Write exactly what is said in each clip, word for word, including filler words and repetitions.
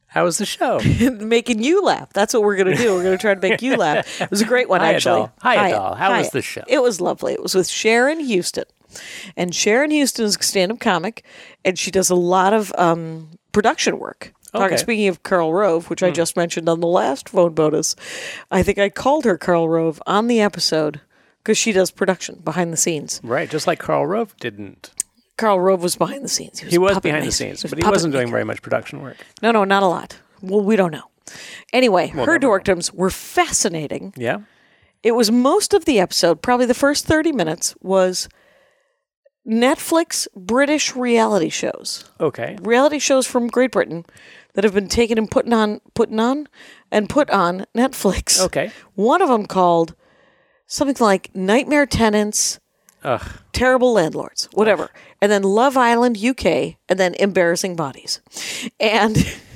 How was the show? Making you laugh. That's what we're going to do. We're going to try to make you laugh. It was a great one, Hi, actually. Adele. Hi, Adele. How Hi. was the show? It was lovely. It was with Sharon Houston. And Sharon Houston is a stand-up comic, and she does a lot of um, production work. Okay. Talking, speaking of Karl Rove, which I just mentioned on the last phone bonus, I think I called her Karl Rove on the episode because she does production behind the scenes. Right, just like Karl Rove didn't. Karl Rove was behind the scenes. He was, He was puppet behind the maker. scenes, was but he puppet wasn't doing maker. very much production work. No, no, not a lot. Well, we don't know. Anyway, Well, her never know. dorkdoms were fascinating. Yeah? It was most of the episode, probably the first thirty minutes, was Netflix British reality shows. Okay. Reality shows from Great Britain that have been taken and putting on, putting on, and put on Netflix. Okay. One of them called something like Nightmare Tenants, Ugh. Terrible Landlords, whatever. And then Love Island U K, and then Embarrassing Bodies. And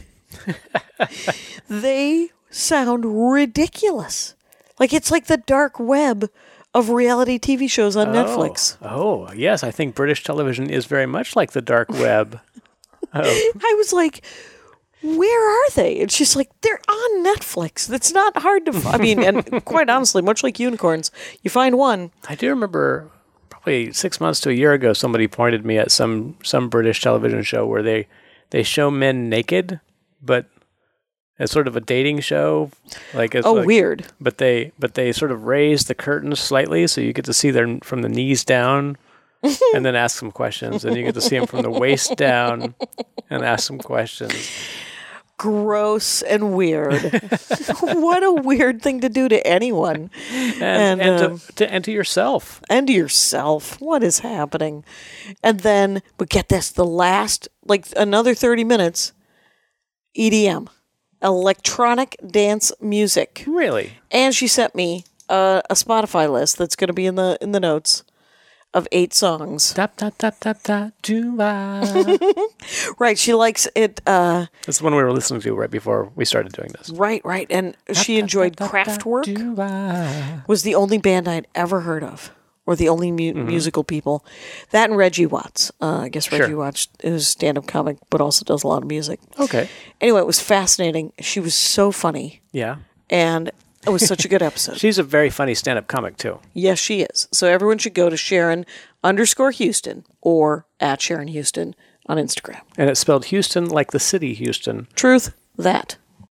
they sound ridiculous. Like it's like the dark web of reality T V shows on Netflix. Oh, yes. I think British television is very much like the dark web. Oh. I was like, where are they? And she's like, they're on Netflix. That's not hard to find. I mean, and quite honestly, much like unicorns, you find one. I do remember probably six months to a year ago, somebody pointed me at some, some British television show where they, they show men naked, but as sort of a dating show. Like it's Oh, like, weird. But they but they sort of raise the curtains slightly so you get to see them from the knees down and then ask some questions. And you get to see them from the waist down and ask some questions. Gross and weird. What a weird thing to do to anyone. And, And, and, um, to, to, and to yourself. And to yourself. What is happening? And then, but get this, the last, like another thirty minutes, E D M. Electronic dance music. Really? And she sent me a, a Spotify list that's going to be in the in the notes of eight songs. Tap, tap, tap, tap, tap, do I. Right, she likes it. Uh, That's the one we were listening to right before we started doing this. right, right, and she enjoyed Kraftwerk. Do I. Was the only band I'd ever heard of, or the only mu- Mm-hmm. musical people. That and Reggie Watts. Uh, I guess Reggie Sure. Watts is a stand-up comic, but also does a lot of music. Okay. Anyway, it was fascinating. She was so funny, Yeah. and it was such a good episode. She's a very funny stand-up comic, too. Yes, she is. So everyone should go to Sharon underscore Houston or at Sharon Houston on Instagram. And it's spelled Houston like the city Houston. Truth, that.